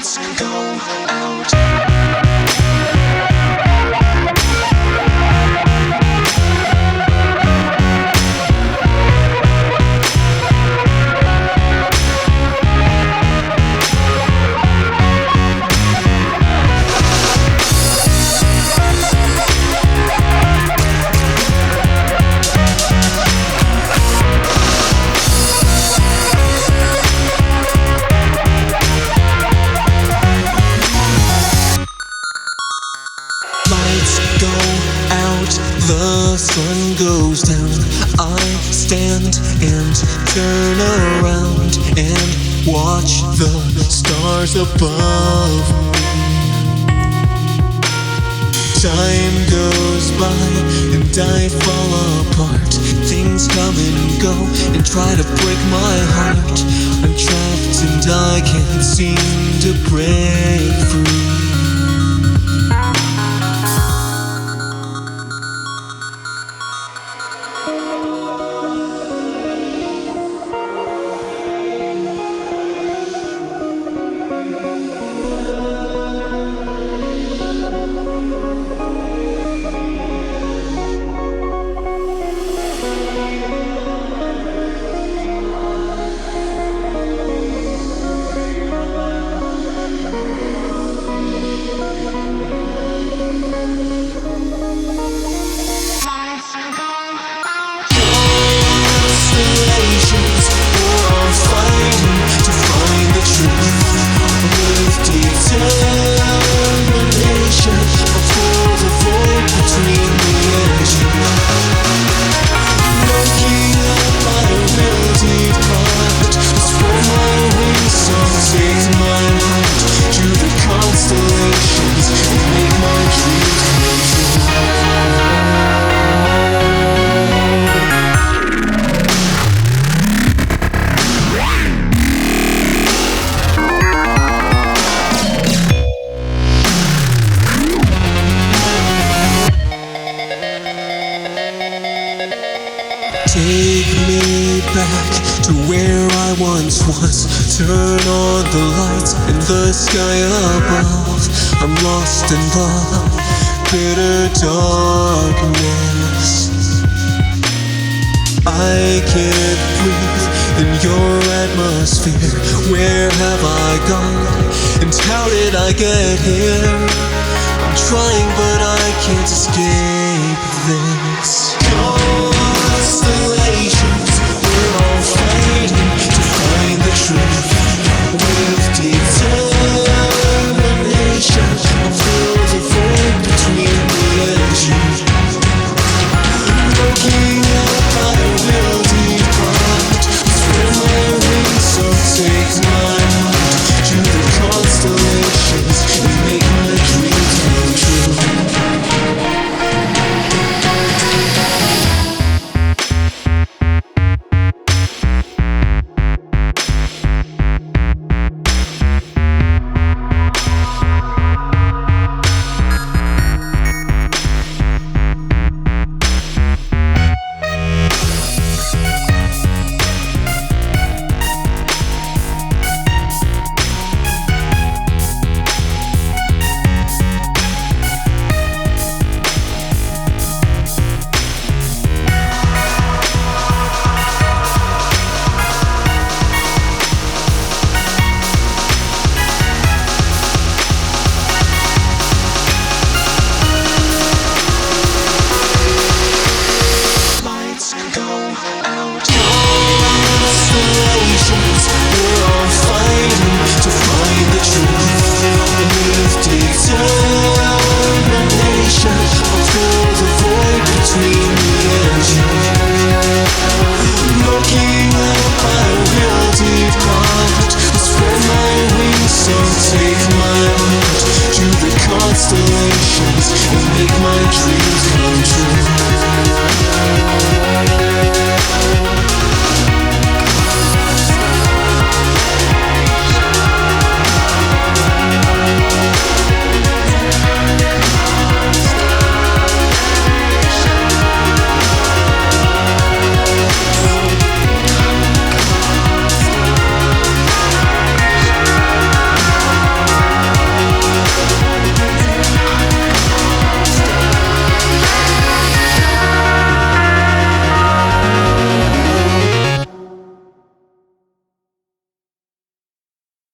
Lights go out. Lights go out, the sun goes down. I stand and turn around and watch the stars above me. Time goes by and I fall apart. Things come and go and try to break my heart. I'm trapped and I can't seem to break free. Take me back to where I once was. Turn on the lights in the sky above. I'm lost in the bitter darkness. I can't breathe in your atmosphere. Where have I gone? And how did I get here? I'm trying but I can't escape this.